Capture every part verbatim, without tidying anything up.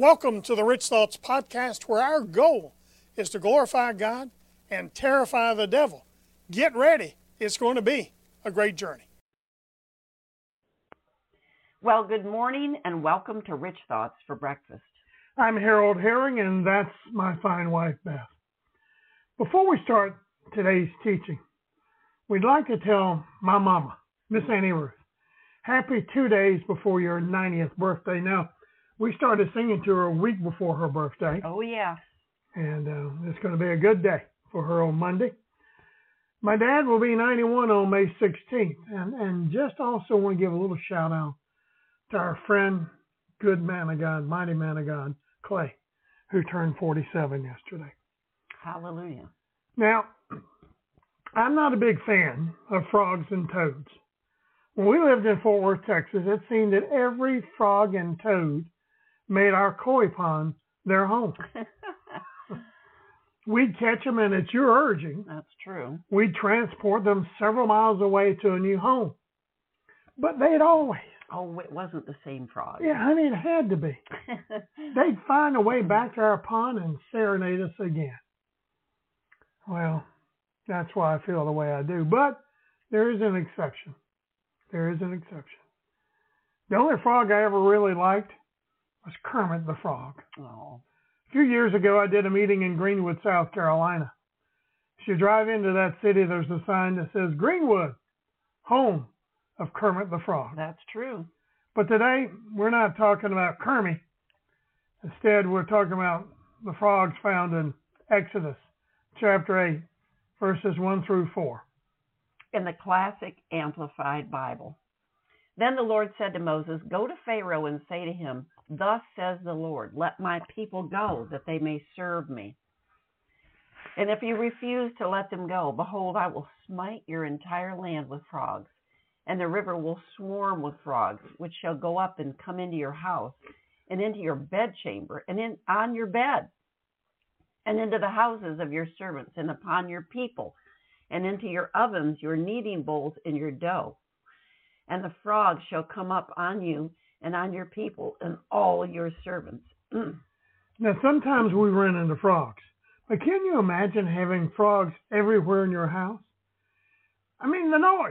Welcome to the Rich Thoughts Podcast, where our goal is to glorify God and terrify the devil. Get ready. It's going to be a great journey. Well, good morning and welcome to Rich Thoughts for Breakfast. I'm Harold Herring, and that's my fine wife, Beth. Before we start today's teaching, we'd like to tell my mama, Miss Annie Ruth, happy two days before your ninetieth birthday. Now, we started singing to her a week before her birthday. Oh, yeah. And uh, it's going to be a good day for her on Monday. My dad will be ninety-one on May sixteenth. And, and just also want to give a little shout out to our friend, good man of God, mighty man of God, Clay, who turned forty-seven yesterday. Hallelujah. Now, I'm not a big fan of frogs and toads. When we lived in Fort Worth, Texas, it seemed that every frog and toad made our koi pond their home. We'd catch them, and at your urging, that's true, we'd transport them several miles away to a new home. But they'd always... Oh, it wasn't the same frog. Yeah, honey, it had to be. They'd find a way back to our pond and serenade us again. Well, that's why I feel the way I do. But there is an exception. There is an exception. The only frog I ever really liked was Kermit the Frog. Oh. A few years ago, I did a meeting in Greenwood, South Carolina. If you drive into that city, there's a sign that says, Greenwood, home of Kermit the Frog. That's true. But today, we're not talking about Kermit. Instead, we're talking about the frogs found in Exodus chapter eight, verses one through four. In the classic Amplified Bible. Then the Lord said to Moses, go to Pharaoh and say to him, thus says the Lord, let my people go, that they may serve me. And if you refuse to let them go, behold, I will smite your entire land with frogs, and the river will swarm with frogs, which shall go up and come into your house, and into your bedchamber, and in on your bed, and into the houses of your servants, and upon your people, and into your ovens, your kneading bowls, and your dough. And the frogs shall come up on you and on your people and all your servants. Mm. Now, sometimes we run into frogs. But can you imagine having frogs everywhere in your house? I mean, the noise.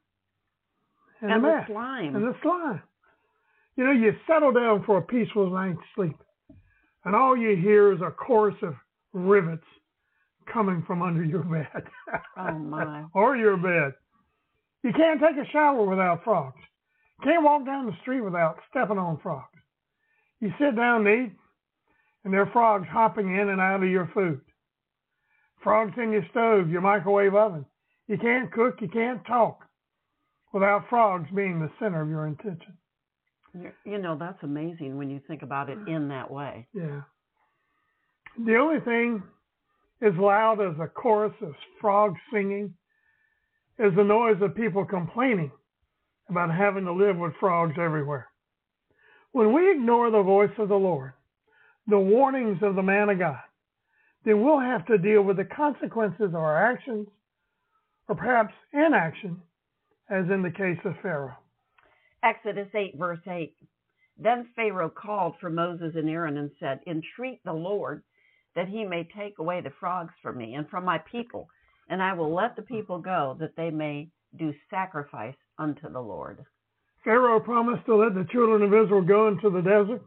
And, and the, the mess, slime. And the slime. You know, you settle down for a peaceful night's sleep, and all you hear is a chorus of rivets coming from under your bed. Oh, my. Or your bed. You can't take a shower without frogs. You can't walk down the street without stepping on frogs. You sit down to eat, and there are frogs hopping in and out of your food. Frogs in your stove, your microwave oven. You can't cook, you can't talk without frogs being the center of your attention. You know, that's amazing when you think about it in that way. Yeah. The only thing as loud as a chorus of frogs singing is the noise of people complaining about having to live with frogs everywhere. When we ignore the voice of the Lord, the warnings of the man of God, then we'll have to deal with the consequences of our actions, or perhaps inaction, as in the case of Pharaoh. Exodus eight, verse eight. Then Pharaoh called for Moses and Aaron and said, entreat the Lord that he may take away the frogs from me and from my people, and I will let the people go, that they may do sacrifice unto the Lord. Pharaoh promised to let the children of Israel go into the desert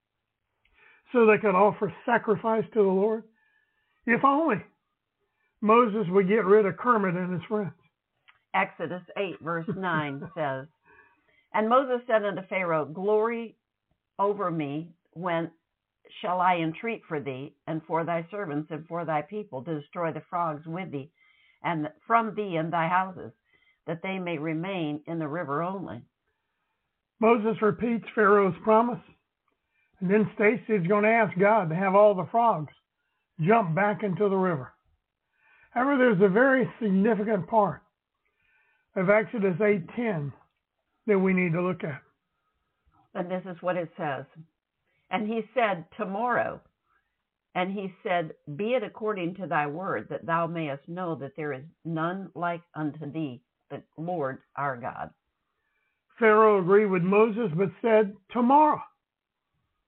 so they could offer sacrifice to the Lord. If only Moses would get rid of Kermit and his friends. Exodus eight, verse nine says, and Moses said unto Pharaoh, glory over me, when shall I entreat for thee, and for thy servants, and for thy people, to destroy the frogs with thee, and from thee and thy houses, that they may remain in the river only. Moses repeats Pharaoh's promise, and then states he's going to ask God to have all the frogs jump back into the river. However, there's a very significant part of Exodus eight ten that we need to look at. And this is what it says. And he said, tomorrow. And he said, be it according to thy word, that thou mayest know that there is none like unto thee, the Lord our God. Pharaoh agreed with Moses, but said, tomorrow.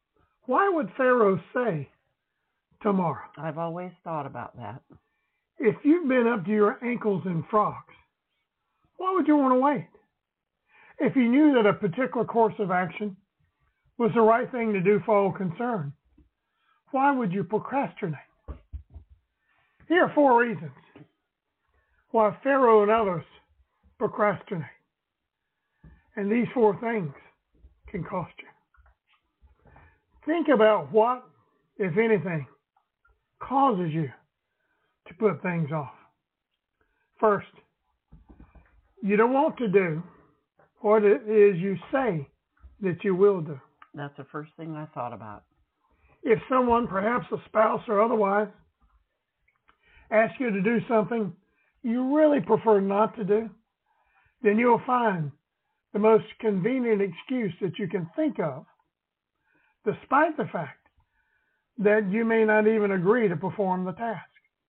Why would Pharaoh say tomorrow? I've always thought about that. If you've been up to your ankles in frogs, why would you want to wait? If you knew that a particular course of action was the right thing to do for all concerned, why would you procrastinate? Here are four reasons why Pharaoh and others procrastinate. And these four things can cost you. Think about what, if anything, causes you to put things off. First, you don't want to do what it is you say that you will do. That's the first thing I thought about. If someone, perhaps a spouse or otherwise, asks you to do something you really prefer not to do, then you'll find the most convenient excuse that you can think of, despite the fact that you may not even agree to perform the task.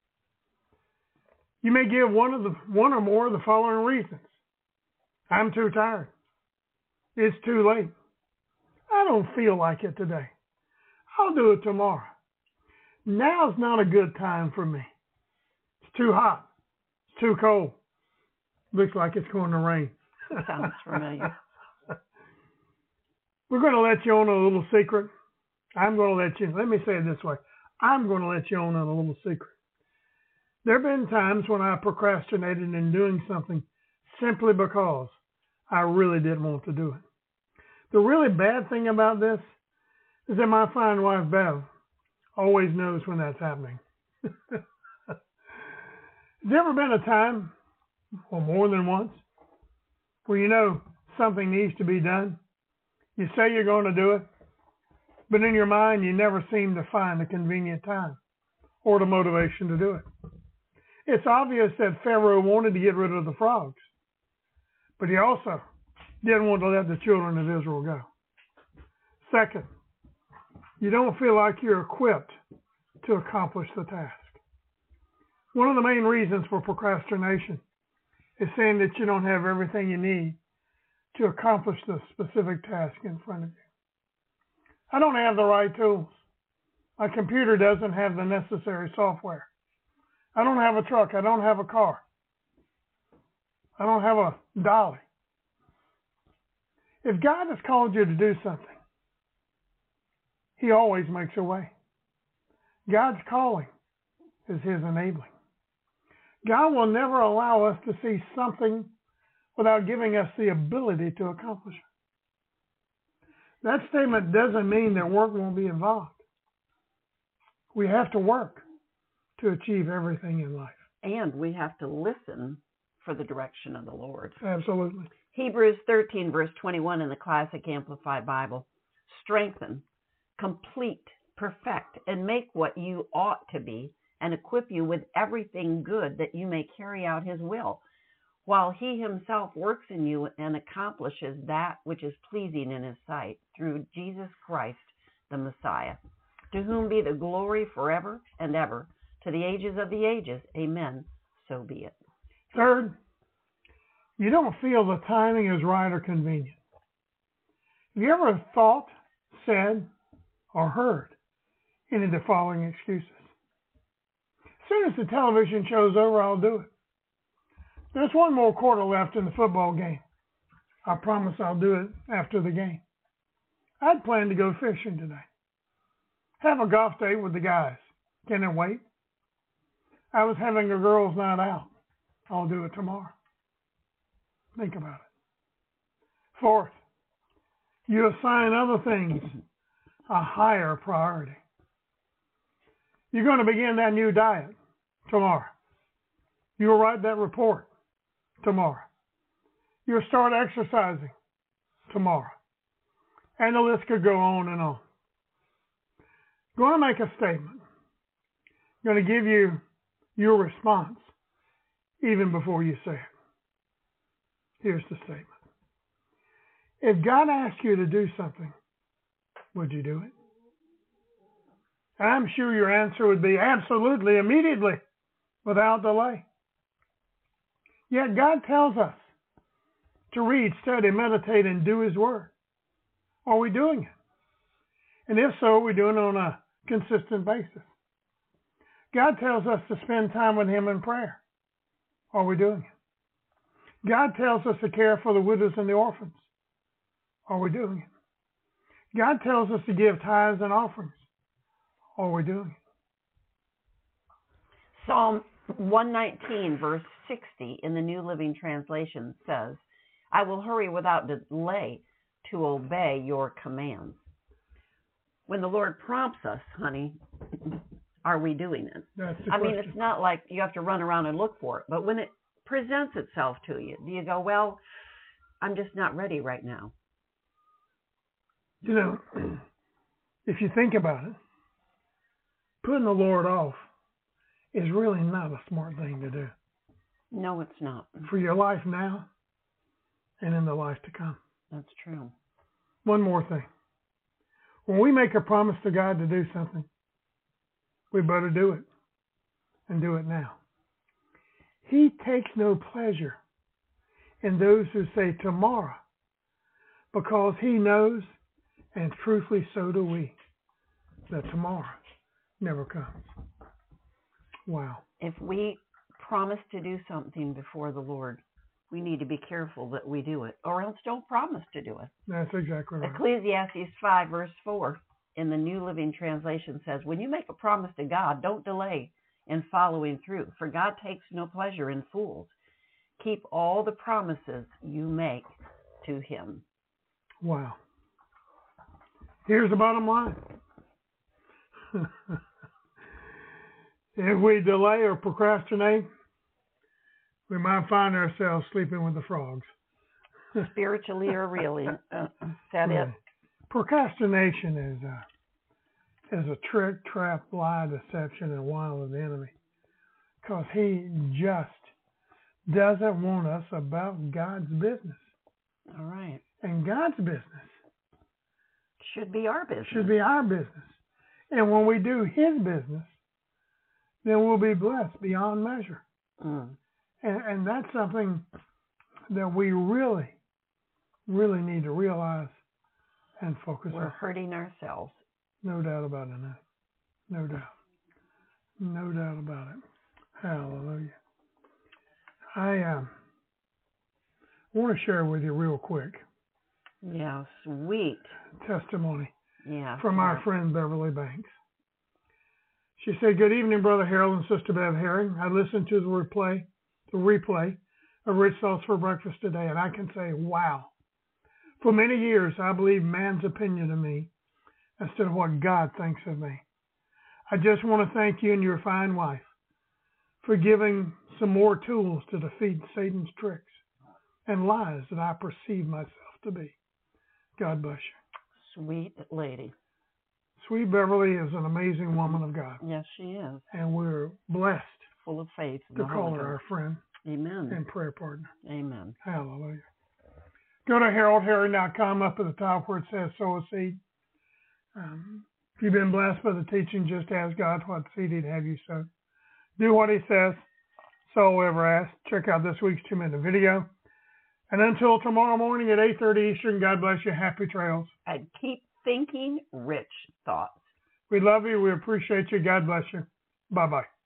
You may give one of the one or more of the following reasons. I'm too tired. It's too late. I don't feel like it today. I'll do it tomorrow. Now's not a good time for me. It's too hot. It's too cold. Looks like it's going to rain. Sounds familiar. We're going to let you on a little secret. I'm going to let you, let me say it this way. I'm going to let you on a little secret. There have been times when I procrastinated in doing something simply because I really didn't want to do it. The really bad thing about this is that my fine wife, Bev, always knows when that's happening. Has there ever been a time, or more than once, where you know something needs to be done? You say you're going to do it, but in your mind you never seem to find a convenient time or the motivation to do it. It's obvious that Pharaoh wanted to get rid of the frogs, but he also didn't want to let the children of Israel go. Second, you don't feel like you're equipped to accomplish the task. One of the main reasons for procrastination is saying that you don't have everything you need to accomplish the specific task in front of you. I don't have the right tools. My computer doesn't have the necessary software. I don't have a truck. I don't have a car. I don't have a dolly. If God has called you to do something, He always makes a way. God's calling is His enabling. God will never allow us to see something without giving us the ability to accomplish it. That statement doesn't mean that work won't be involved. We have to work to achieve everything in life. And we have to listen for the direction of the Lord. Absolutely. Hebrews thirteen, verse twenty-one in the Classic Amplified Bible. Strengthen, complete, perfect, and make what you ought to be, and equip you with everything good that you may carry out His will, while He Himself works in you and accomplishes that which is pleasing in His sight, through Jesus Christ, the Messiah, to whom be the glory forever and ever, to the ages of the ages. Amen. So be it. Third, you don't feel the timing is right or convenient. Have you ever thought, said, or heard any of the following excuses? As soon as the television show's over, I'll do it. There's one more quarter left in the football game. I promise I'll do it after the game. I'd planned to go fishing today. Have a golf date with the guys. Can it wait? I was having a girls' night out. I'll do it tomorrow. Think about it. Fourth, you assign other things a higher priority. You're going to begin that new diet tomorrow. You'll write that report tomorrow. You'll start exercising tomorrow. And the list could go on and on. Going to make a statement. I'm going to give you your response even before you say it. Here's the statement. If God asked you to do something, would you do it? And I'm sure your answer would be absolutely, immediately, without delay. Yet God tells us to read, study, meditate, and do His Word. Are we doing it? And if so, are we doing it on a consistent basis? God tells us to spend time with him in prayer. Are we doing it? God tells us to care for the widows and the orphans. Are we doing it? God tells us to give tithes and offerings. Are we doing it? Psalm one nineteen, verse sixty in the New Living Translation says, I will hurry without delay to obey your commands. When the Lord prompts us, honey, are we doing it? That's the I question. mean, it's not like you have to run around and look for it, but when it presents itself to you, do you go, well, I'm just not ready right now? You know, if you think about it, putting the Lord off is really not a smart thing to do No, it's not. for your life now and in the life to come. That's true. One more thing. When we make a promise to God to do something, we better do it and do it now. He takes no pleasure in those who say tomorrow, because he knows, and truthfully so do we, that tomorrow never comes. Wow. If we promise to do something before the Lord, we need to be careful that we do it, or else don't promise to do it. That's exactly right. Ecclesiastes five, verse four in the New Living Translation says, when you make a promise to God, don't delay in following through, for God takes no pleasure in fools. Keep all the promises you make to him. Wow. Here's the bottom line. If we delay or procrastinate, we might find ourselves sleeping with the frogs. Spiritually or really. Uh, is that Really. it? Procrastination is a, is a trick, trap, lie, deception, and wile of the enemy. Because he just doesn't want us about God's business. All right. And God's business Should be our business. should be our business. And when we do his business, then we'll be blessed beyond measure. Mm. And, and that's something that we really, really need to realize and focus We're on. hurting ourselves. No doubt about it. No doubt. No doubt about it. Hallelujah. I um, want to share with you real quick Yeah, sweet. testimony Yeah. from our friend Beverly Banks. She said, good evening, Brother Harold and Sister Bev Herring. I listened to the replay, the replay of Rich Thoughts for Breakfast today, and I can say, wow. For many years, I believed man's opinion of me instead of what God thinks of me. I just want to thank you and your fine wife for giving some more tools to defeat Satan's tricks and lies that I perceive myself to be. God bless you. Sweet lady. Sweet Beverly is an amazing woman of God, Yes, she is. and we're blessed Full of faith. in to the call Holy her our Ghost. friend Amen. and prayer partner. Amen. Hallelujah. Go to harold herring dot com up at the top where it says sow a seed. Um, if you've been blessed by the teaching, just ask God what seed he'd have you sow. Do what he says, so ever ask. Check out this week's two-minute video. And until tomorrow morning at eight thirty Eastern, God bless you. Happy trails. And keep thinking rich thoughts. We love you. We appreciate you. God bless you. Bye-bye.